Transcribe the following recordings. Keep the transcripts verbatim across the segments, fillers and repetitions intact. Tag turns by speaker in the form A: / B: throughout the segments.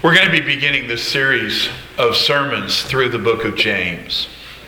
A: We're going to be beginning this series of sermons through the book of James.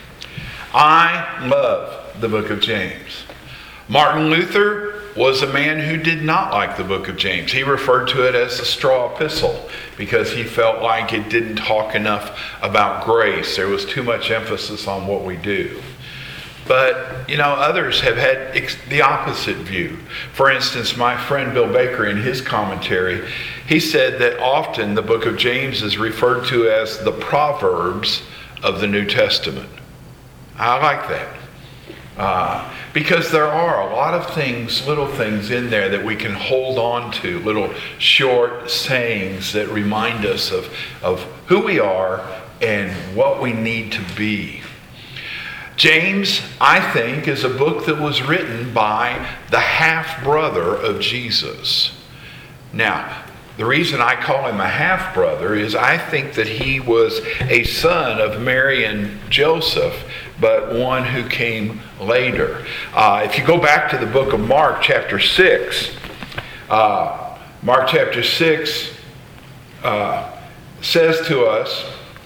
A: I love the book of James. Martin Luther was a man who did not like the book of James. He referred to it as a straw epistle because he felt like it didn't talk enough about grace. There was too much emphasis on what we do. But, you know, others have had ex- the opposite view. For instance, my friend Bill Baker, in his commentary, he said that often the book of James is referred to as the Proverbs of the New Testament. I like that. Uh, because there are a lot of things, little things in there that we can hold on to, little short sayings that remind us of, of who we are and what we need to be. James, I think, is a book that was written by the half-brother of Jesus. Now, the reason I call him a half-brother is I think that he was a son of Mary and Joseph, but one who came later. Uh, if you go back to the book of Mark, chapter six, uh, Mark chapter six uh, says to us,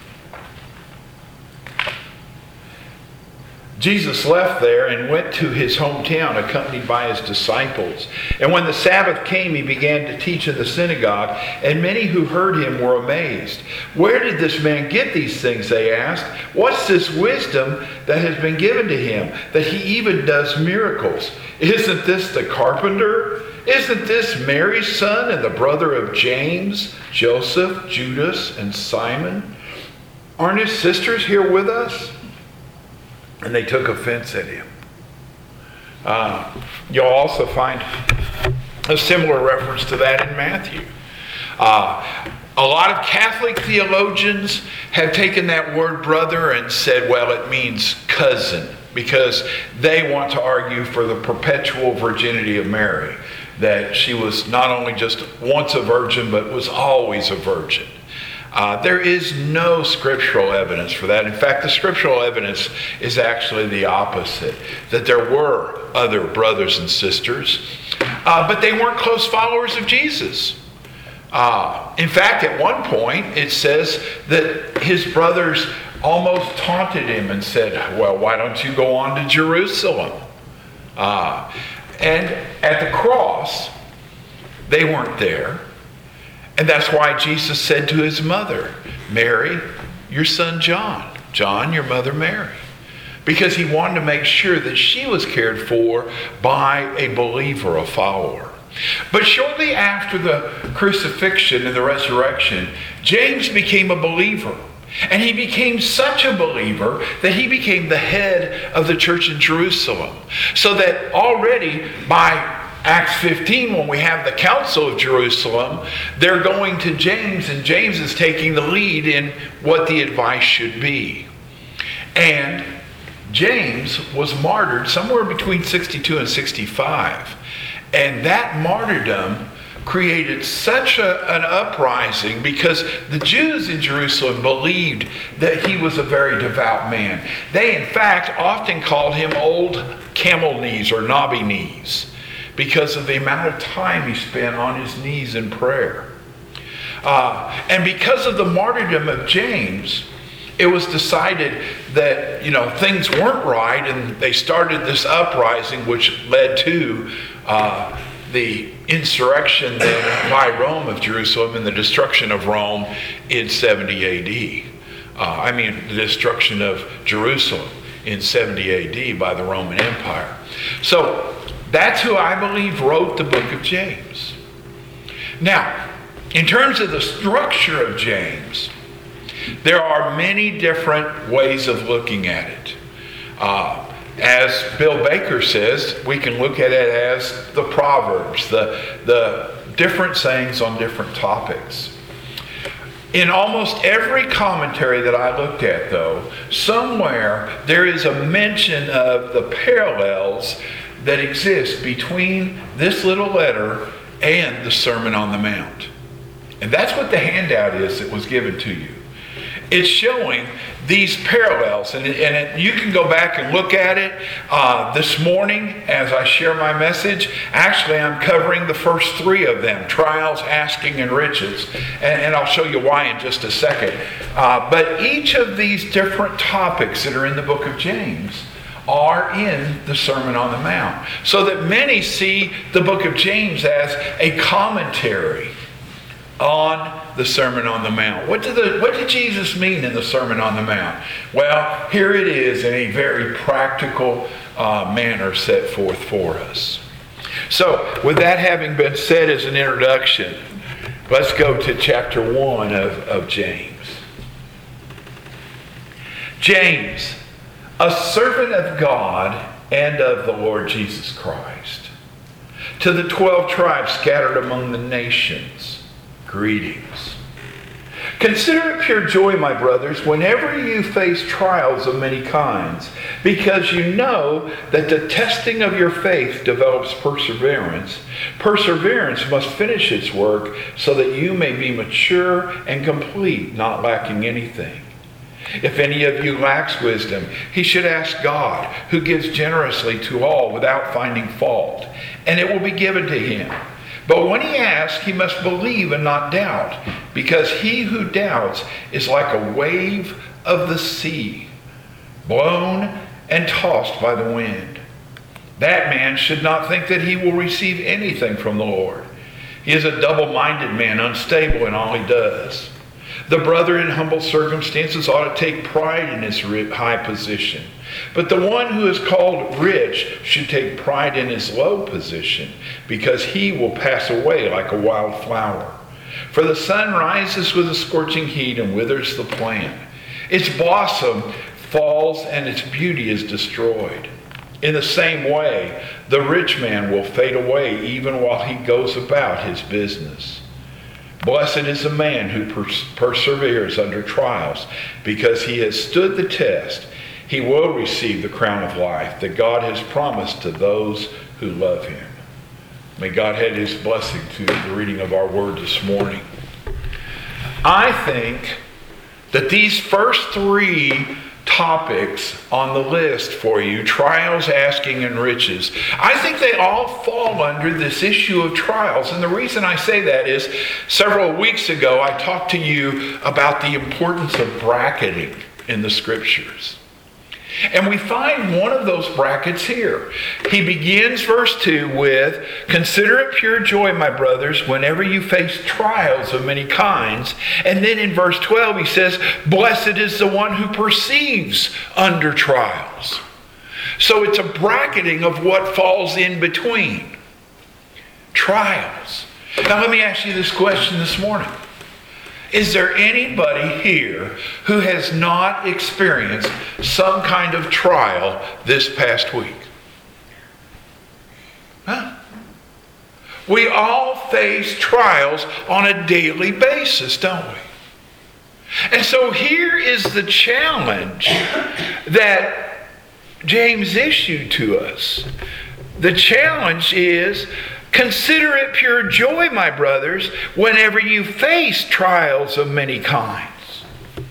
A: Jesus left there and went to his hometown accompanied by his disciples. And when the Sabbath came, he began to teach in the synagogue, and many who heard him were amazed. Where did this man get these things, they asked. What's this wisdom that has been given to him, that he even does miracles? Isn't this the carpenter? Isn't this Mary's son and the brother of James, Joseph, Judas, and Simon? Aren't his sisters here with us? And they took offense at him. Uh, you'll also find a similar reference to that in Matthew. Uh, a lot of Catholic theologians have taken that word brother and said, well, it means cousin, because they want to argue for the perpetual virginity of Mary, that she was not only just once a virgin, but was always a virgin. Uh, there is no scriptural evidence for that. In fact, the scriptural evidence is actually the opposite, that there were other brothers and sisters, uh, but they weren't close followers of Jesus. Uh, in fact, at one point, it says that his brothers almost taunted him and said, well, why don't you go on to Jerusalem? Uh, and at the cross, they weren't there. And that's why Jesus said to his mother, Mary, your son John. John, your mother Mary. Because he wanted to make sure that she was cared for by a believer, a follower. But shortly after the crucifixion and the resurrection, James became a believer. And he became such a believer that he became the head of the church in Jerusalem. So that already by Acts fifteen, when we have the Council of Jerusalem, they're going to James, and James is taking the lead in what the advice should be. And James was martyred somewhere between sixty-two and sixty-five. And that martyrdom created such a, an uprising because the Jews in Jerusalem believed that he was a very devout man. They, in fact, often called him Old Camel Knees or Knobby Knees, because of the amount of time he spent on his knees in prayer. Uh, and because of the martyrdom of James, it was decided that, you know, things weren't right, and they started this uprising, which led to uh, the insurrection then by Rome of Jerusalem and the destruction of Rome in seventy A D. Uh, I mean, the destruction of Jerusalem in seventy A D by the Roman Empire. So, that's who I believe wrote the book of James. Now, in terms of the structure of James, there are many different ways of looking at it. Uh, as Bill Baker says, we can look at it as the Proverbs, the, the different sayings on different topics. In almost every commentary that I looked at, though, somewhere there is a mention of the parallels that exist between this little letter and the Sermon on the Mount. And that's what the handout is that was given to you. it's showing these parallels. And, and it, you can go back and look at it uh, this morning as I share my message. Actually, I'm covering the first three of them, trials, asking, and riches. And, and I'll show you why in just a second. Uh, but each of these different topics that are in the book of James are in the Sermon on the Mount. So that many see the book of James as a commentary on the Sermon on the Mount. What did, the, what did Jesus mean in the Sermon on the Mount? Well, here it is in a very practical uh, manner set forth for us. So, with that having been said as an introduction, let's go to chapter one of, of James. James, a servant of God and of the Lord Jesus Christ, to the twelve tribes scattered among the nations, greetings. Consider it pure joy, my brothers, whenever you face trials of many kinds, because you know that the testing of your faith develops perseverance. Perseverance must finish its work so that you may be mature and complete, not lacking anything. If any of you lacks wisdom, he should ask God, who gives generously to all without finding fault, and it will be given to him. But when he asks, he must believe and not doubt, because he who doubts is like a wave of the sea, blown and tossed by the wind. That man should not think that he will receive anything from the Lord. He is a double-minded man, unstable in all he does. The brother in humble circumstances ought to take pride in his high position. But the one who is called rich should take pride in his low position, because he will pass away like a wild flower. For the sun rises with a scorching heat and withers the plant. Its blossom falls and its beauty is destroyed. In the same way, the rich man will fade away even while he goes about his business. Blessed is the man who pers- perseveres under trials, because he has stood the test. He will receive the crown of life that God has promised to those who love him. May God add his blessing to the reading of our word this morning. I think that these first three topics on the list for you, trials, asking, and riches, I think they all fall under this issue of trials. And the reason I say that is several weeks ago I talked to you about the importance of bracketing in the scriptures. And we find one of those brackets here. He begins verse two with, "Consider it pure joy, my brothers, whenever you face trials of many kinds." And then in verse twelve he says, "Blessed is the one who perseveres under trials." So it's a bracketing of what falls in between. Trials. Now let me ask you this question this morning. Is there anybody here who has not experienced some kind of trial this past week? Huh? We all face trials on a daily basis, don't we? And so here is the challenge that James issued to us. The challenge is, consider it pure joy, my brothers, whenever you face trials of many kinds.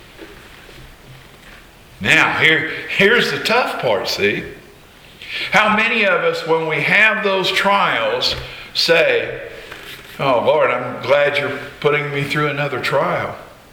A: Now, here, here's the tough part, see? How many of us, when we have those trials, say, "Oh, Lord, I'm glad you're putting me through another trial."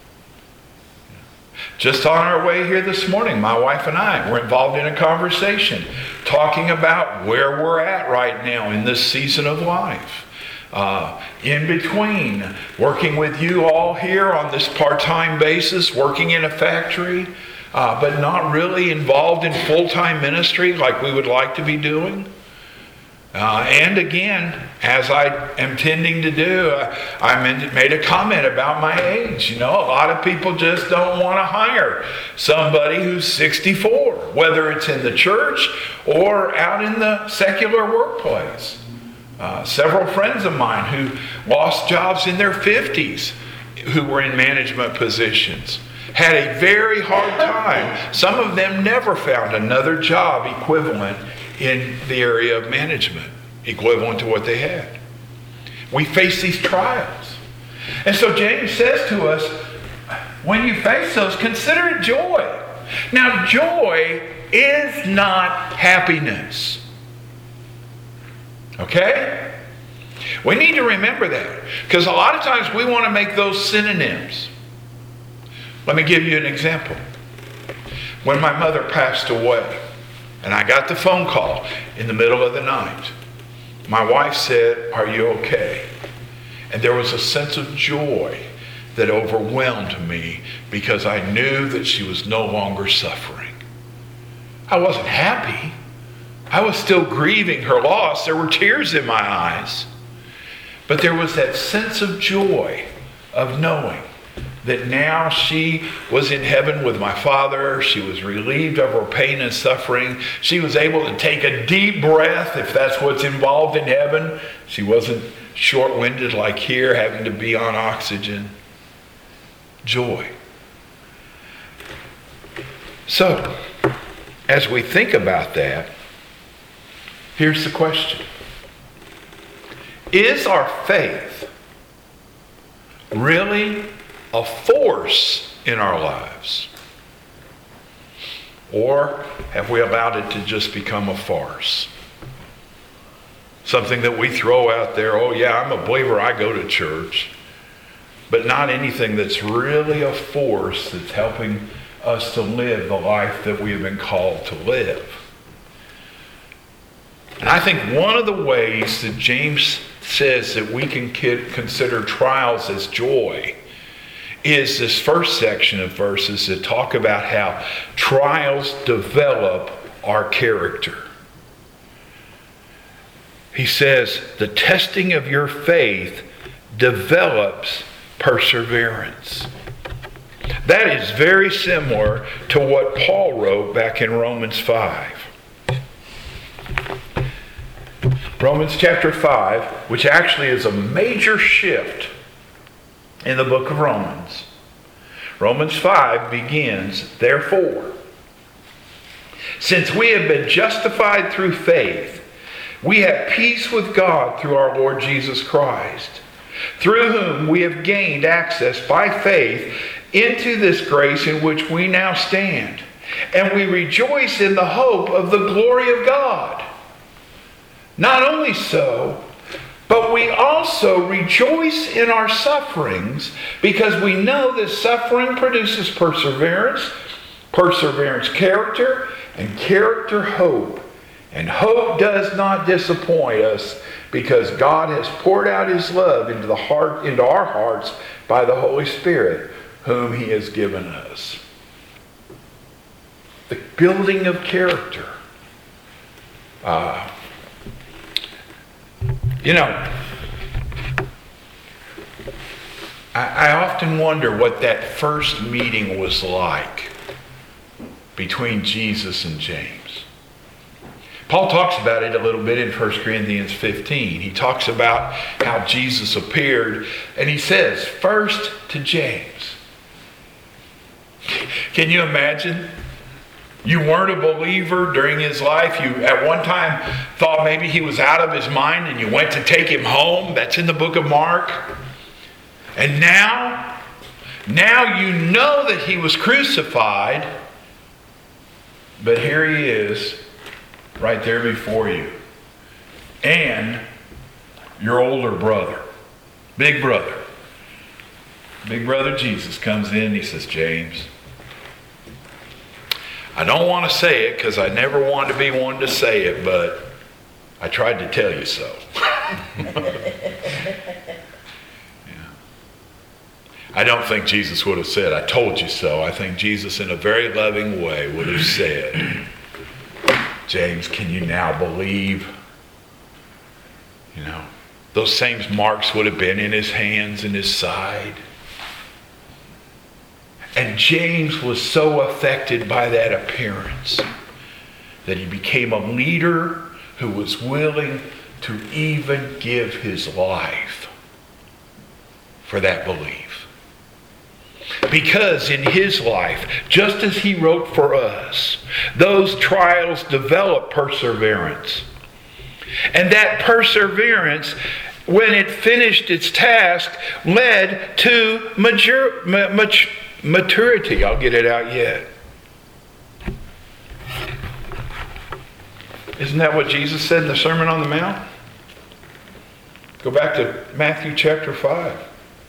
A: Just on our way here this morning, my wife and I were involved in a conversation talking about where we're at right now in this season of life. Uh, in between working with you all here on this part-time basis, working in a factory, uh, but not really involved in full-time ministry like we would like to be doing. Uh, and again, as I am tending to do, uh, I made a comment about my age. You know, a lot of people just don't want to hire somebody who's sixty-four, whether it's in the church or out in the secular workplace. Uh, several friends of mine who lost jobs in their fifties, who were in management positions, had a very hard time. Some of them never found another job equivalent in the area of management, equivalent to what they had. We face these trials. And so James says to us, when you face those, consider it joy. Now, joy is not happiness. Okay? We need to remember that, because a lot of times we want to make those synonyms. Let me give you an example. When my mother passed away, and I got the phone call in the middle of the night, my wife said, "Are you okay?" And there was a sense of joy that overwhelmed me because I knew that she was no longer suffering. I wasn't happy. I was still grieving her loss. There were tears in my eyes. But there was that sense of joy of knowing that now she was in heaven with my Father. She was relieved of her pain and suffering. She was able to take a deep breath, if that's what's involved in heaven. She wasn't short-winded like here, having to be on oxygen. Joy. So, as we think about that, here's the question. Is our faith really a force in our lives? Or have we allowed it to just become a farce? Something that we throw out there, oh yeah, I'm a believer, I go to church. But not anything that's really a force that's helping us to live the life that we have been called to live. And I think one of the ways that James says that we can consider trials as joy is this first section of verses that talk about how trials develop our character. He says, the testing of your faith develops perseverance. That is very similar to what Paul wrote back in Romans five. Romans chapter five, which actually is a major shift in the book of Romans. Romans five begins, therefore, since we have been justified through faith, we have peace with God through our Lord Jesus Christ, through whom we have gained access by faith into this grace in which we now stand. And we rejoice in the hope of the glory of God. Not only so, but we also rejoice in our sufferings because we know that suffering produces perseverance, perseverance character, and character hope. And hope does not disappoint us because God has poured out His love into the heart, into our hearts by the Holy Spirit, whom He has given us. The building of character. Uh, you know, I, I often wonder what that first meeting was like between Jesus and James. Paul talks about it a little bit in First Corinthians fifteen. He talks about how Jesus appeared, and he says, first to James. Can you imagine? You weren't a believer during his life. You at one time thought maybe he was out of his mind and you went to take him home. That's in the book of Mark. And now, now you know that he was crucified, but here he is right there before you. And your older brother, big brother, big brother Jesus comes in and he says, James, I don't want to say it because I never wanted to be one to say it, but I tried to tell you so. Yeah. I don't think Jesus would have said, I told you so. I think Jesus in a very loving way would have said, James, can you now believe? You know, those same marks would have been in his hands and his side. And James was so affected by that appearance that he became a leader who was willing to even give his life for that belief. Because in his life, just as he wrote for us, those trials develop perseverance. And that perseverance, when it finished its task, led to mature, mature maturity. I'll get it out yet. Isn't that what Jesus said in the Sermon on the Mount? Go back to Matthew chapter five.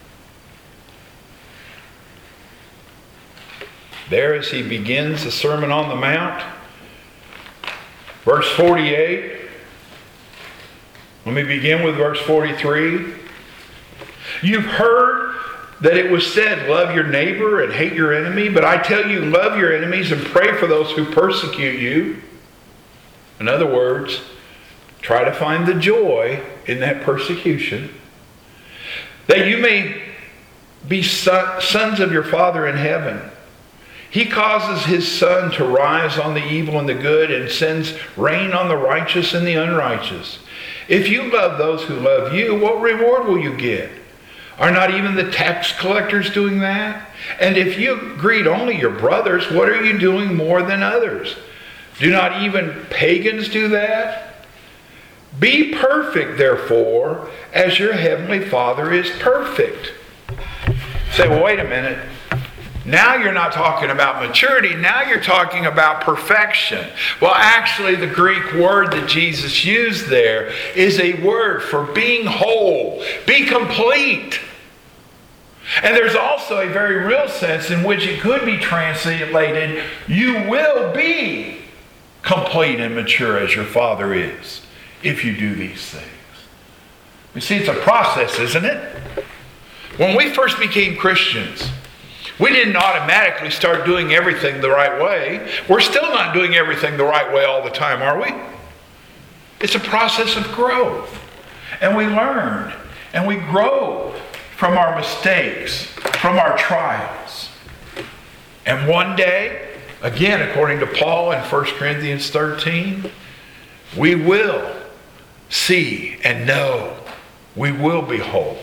A: There, as he begins the Sermon on the Mount, verse forty-eight. Let me begin with verse forty-three. You've heard that it was said, love your neighbor and hate your enemy. But I tell you, love your enemies and pray for those who persecute you. In other words, try to find the joy in that persecution, that you may be sons of your Father in heaven. He causes his sun to rise on the evil and the good, and sends rain on the righteous and the unrighteous. If you love those who love you, what reward will you get? Are not even the tax collectors doing that? And if you greet only your brothers, what are you doing more than others? Do not even pagans do that? Be perfect, therefore, as your heavenly Father is perfect. Say, well, wait a minute. Now you're not talking about maturity. Now you're talking about perfection. Well, actually, the Greek word that Jesus used there is a word for being whole. Be complete. And there's also a very real sense in which it could be translated, you will be complete and mature as your Father is, if you do these things. You see, it's a process, isn't it? When we first became Christians, we didn't automatically start doing everything the right way. We're still not doing everything the right way all the time, are we? It's a process of growth. And we learn and we grow from our mistakes, from our trials. And one day, again, according to Paul in First Corinthians thirteen, we will see and know we will be whole.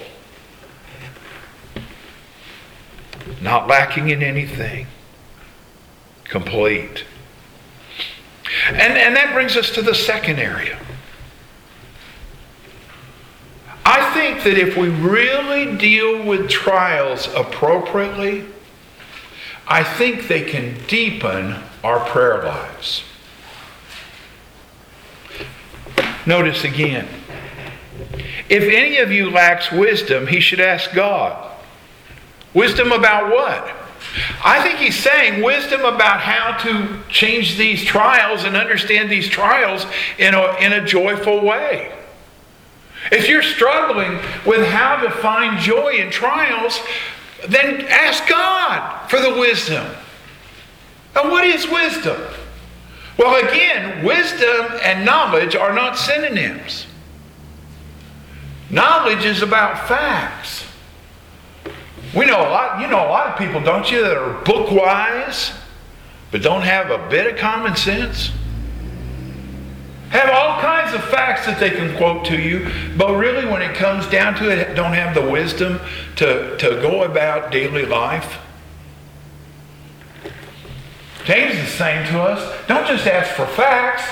A: Not lacking in anything. Complete. And, and that brings us to the second area. I think that if we really deal with trials appropriately, I think they can deepen our prayer lives. Notice again, if any of you lacks wisdom, he should ask God. Wisdom about what? I think he's saying wisdom about how to change these trials and understand these trials in a, in a joyful way. If you're struggling with how to find joy in trials, then ask God for the wisdom. Now, what is wisdom? Well, again, wisdom and knowledge are not synonyms. Knowledge is about facts. We know a lot, you know a lot of people, don't you, that are book wise, but don't have a bit of common sense. Have all kinds of facts that they can quote to you, but really when it comes down to it, don't have the wisdom to, to go about daily life. James is saying to us, don't just ask for facts.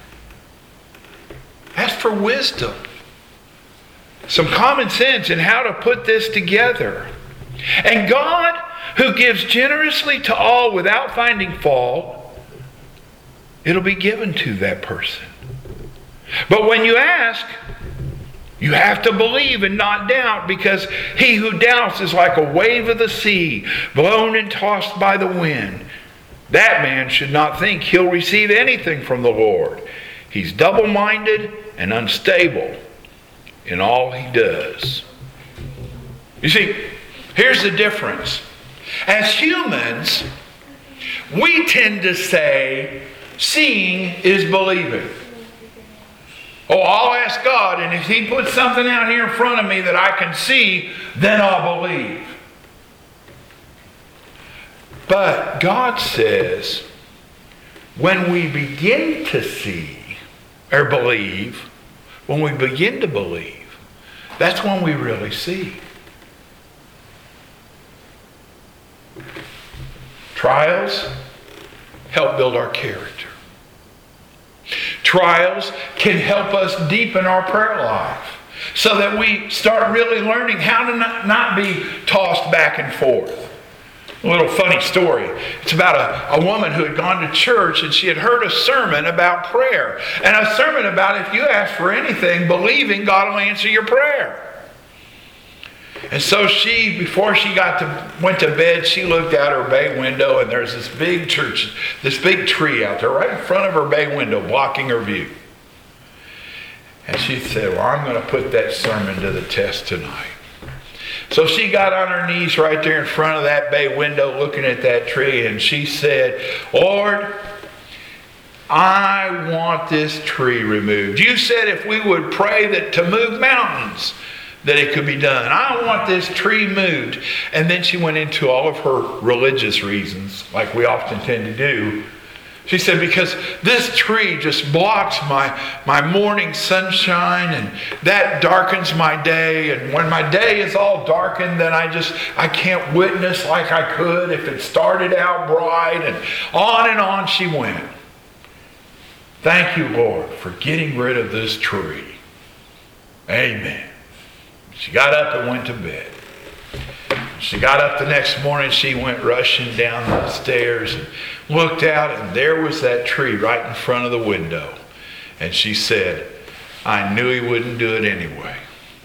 A: Ask for wisdom. Some common sense in how to put this together. And God, who gives generously to all without finding fault, it'll be given to that person. But when you ask, you have to believe and not doubt, because he who doubts is like a wave of the sea, blown and tossed by the wind. That man should not think he'll receive anything from the Lord. He's double-minded and unstable in all he does. You see, here's the difference. As humans, we tend to say, seeing is believing. Oh, I'll ask God, and if he puts something out here in front of me that I can see, then I'll believe. But God says, when we begin to see or believe, when we begin to believe, that's when we really see. Trials help build our character. Trials can help us deepen our prayer life so that we start really learning how to not, not be tossed back and forth. A little funny story. It's about a, a woman who had gone to church and she had heard a sermon about prayer. And a sermon about if you ask for anything, believing God will answer your prayer. And so she, before she got to went to bed, she looked out her bay window and there's this big church, this big tree out there right in front of her bay window blocking her view. And she said, well, I'm going to put that sermon to the test tonight. So she got on her knees right there in front of that bay window looking at that tree and she said, Lord, I want this tree removed. You said if we would pray that to move mountains, that it could be done. I want this tree moved. And then she went into all of her religious reasons, like we often tend to do. She said, because this tree just blocks my, my morning sunshine and that darkens my day. And when my day is all darkened, then I just, I can't witness like I could if it started out bright. And on and on she went. Thank you, Lord, for getting rid of this tree. Amen. She got up and went to bed. She got up the next morning, she went rushing down the stairs and looked out, and there was that tree right in front of the window. And she said, I knew he wouldn't do it anyway.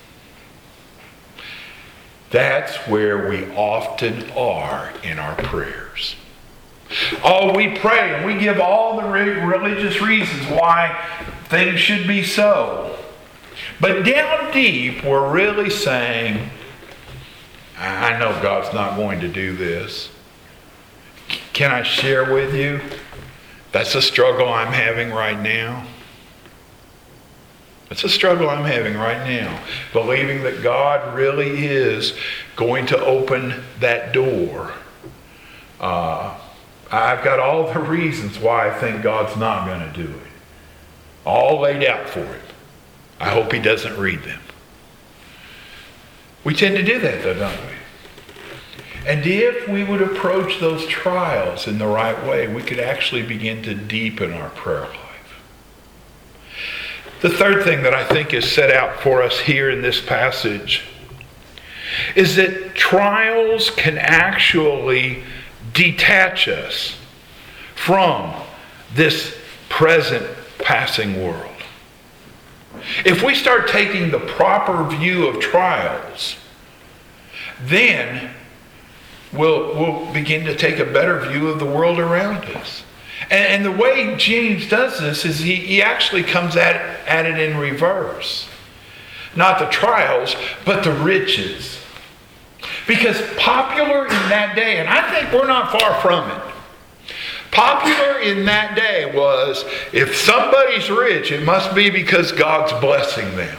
A: That's where we often are in our prayers. Oh, we pray and we give all the religious reasons why things should be so. But down deep, we're really saying, I know God's not going to do this. Can I share with you? That's a struggle I'm having right now. It's a struggle I'm having right now. Believing that God really is going to open that door. Uh, I've got all the reasons why I think God's not going to do it. All laid out for him. I hope he doesn't read them. We tend to do that though, don't we? And if we would approach those trials in the right way, we could actually begin to deepen our prayer life. The third thing that I think is set out for us here in this passage is that trials can actually detach us from this present passing world. If we start taking the proper view of trials, then we'll, we'll begin to take a better view of the world around us. And, and the way James does this is he, he actually comes at, at it in reverse. Not the trials, but the riches. Because popular in that day, and I think we're not far from it, popular in that day was, if somebody's rich, it must be because God's blessing them.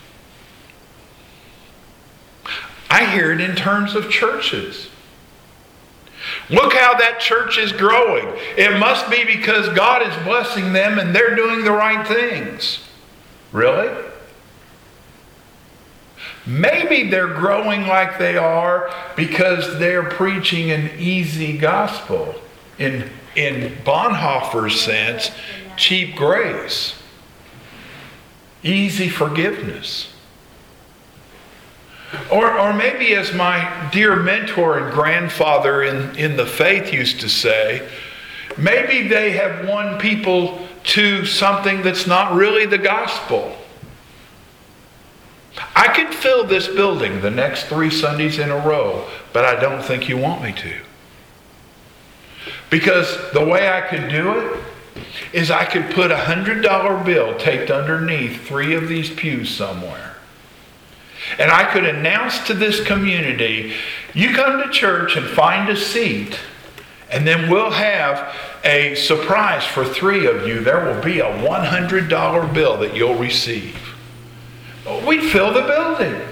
A: I hear it in terms of churches. Look how that church is growing. It must be because God is blessing them and they're doing the right things. Really? Maybe they're growing like they are because they're preaching an easy gospel. In, in Bonhoeffer's sense, cheap grace. Easy forgiveness. Or, or maybe as my dear mentor and grandfather in, in the faith used to say, maybe they have won people to something that's not really the gospel. I could fill this building the next three Sundays in a row, but I don't think you want me to. Because the way I could do it is I could put a one hundred dollar bill taped underneath three of these pews somewhere. And I could announce to this community, you come to church and find a seat, and then we'll have a surprise for three of you. There will be a one hundred dollar bill that you'll receive. We'd fill the building.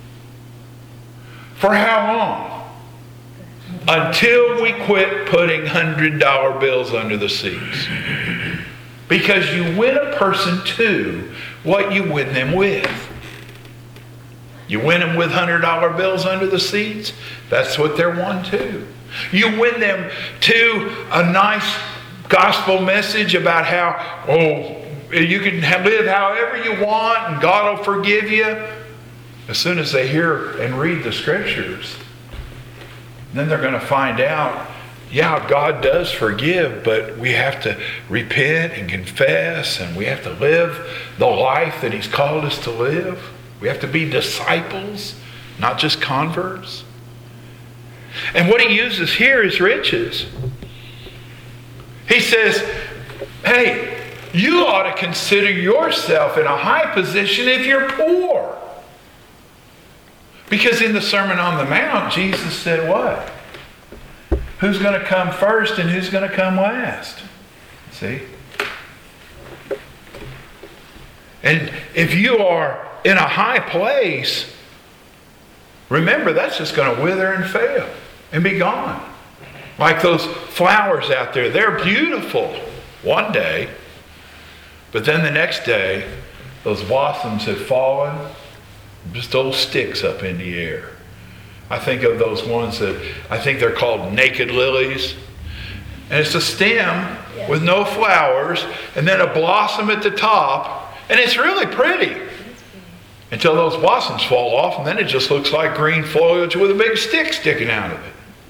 A: For how long? Until we quit putting one hundred dollar bills under the seats. Because you win a person to what you win them with. You win them with one hundred dollar bills under the seats, that's what they're won to. You win them to a nice gospel message about how, oh, you can live however you want and God will forgive you. As soon as they hear and read the scriptures, then they're going to find out, yeah, God does forgive, but we have to repent and confess, and we have to live the life that He's called us to live. We have to be disciples, not just converts. And what He uses here is riches. He says, hey, you ought to consider yourself in a high position if you're poor. Because in the Sermon on the Mount, Jesus said what? Who's going to come first and who's going to come last? See? And if you are in a high place, remember that's just going to wither and fail and be gone. Like those flowers out there. They're beautiful one day, but then the next day, those blossoms have fallen, just old sticks up in the air. I think of those ones that, I think they're called naked lilies. And it's a stem with no flowers, and then a blossom at the top, and it's really pretty. Until those blossoms fall off, and then it just looks like green foliage with a big stick sticking out of it.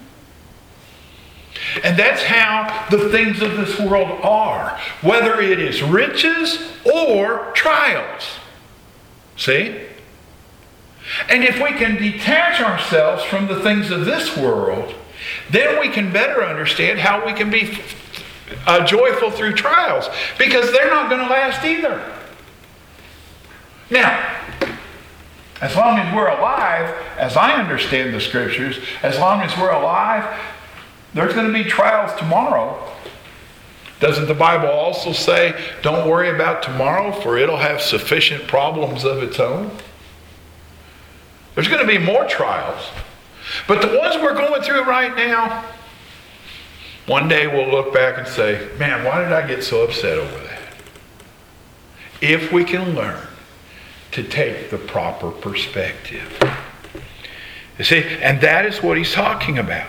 A: And that's how the things of this world are, whether it is riches or trials. See? And if we can detach ourselves from the things of this world, then we can better understand how we can be uh, joyful through trials, because they're not going to last either. Now, as long as we're alive, as I understand the Scriptures, as long as we're alive, there's going to be trials tomorrow. Doesn't the Bible also say, don't worry about tomorrow, for it'll have sufficient problems of its own? There's going to be more trials. But the ones we're going through right now, one day we'll look back and say, man, why did I get so upset over that? If we can learn to take the proper perspective. You see, and that is what he's talking about.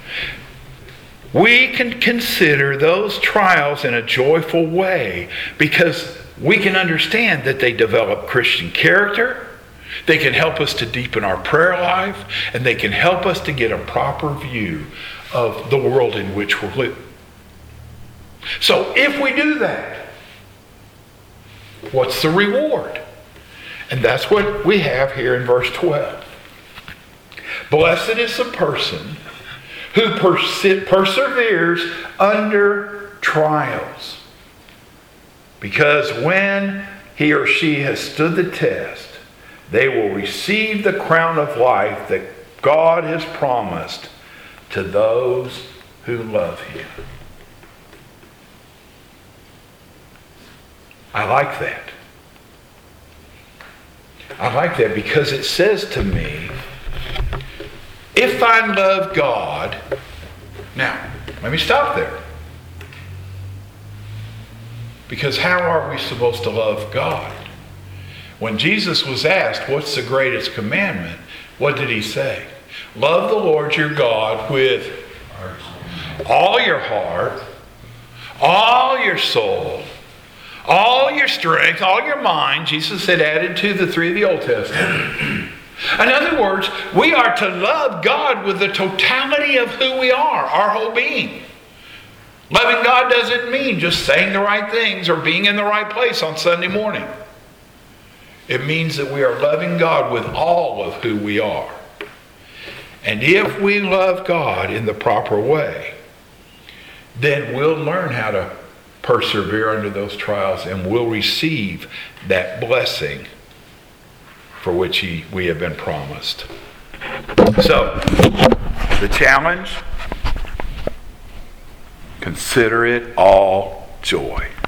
A: We can consider those trials in a joyful way because we can understand that they develop Christian character. They can help us to deepen our prayer life, and they can help us to get a proper view of the world in which we're living. So if we do that, what's the reward? And that's what we have here in verse twelve. Blessed is the person who perse- perseveres under trials, because when he or she has stood the test, they will receive the crown of life that God has promised to those who love Him. I like that. I like that because it says to me, if I love God, now, let me stop there. Because how are we supposed to love God? When Jesus was asked, what's the greatest commandment? What did He say? Love the Lord your God with all your heart, all your soul, all your strength, all your mind. Jesus had added to the three of the Old Testament. In other words, we are to love God with the totality of who we are, our whole being. Loving God doesn't mean just saying the right things or being in the right place on Sunday morning. It means that we are loving God with all of who we are. And if we love God in the proper way, then we'll learn how to persevere under those trials, and we'll receive that blessing for which he, we have been promised. So, the challenge, consider it all joy.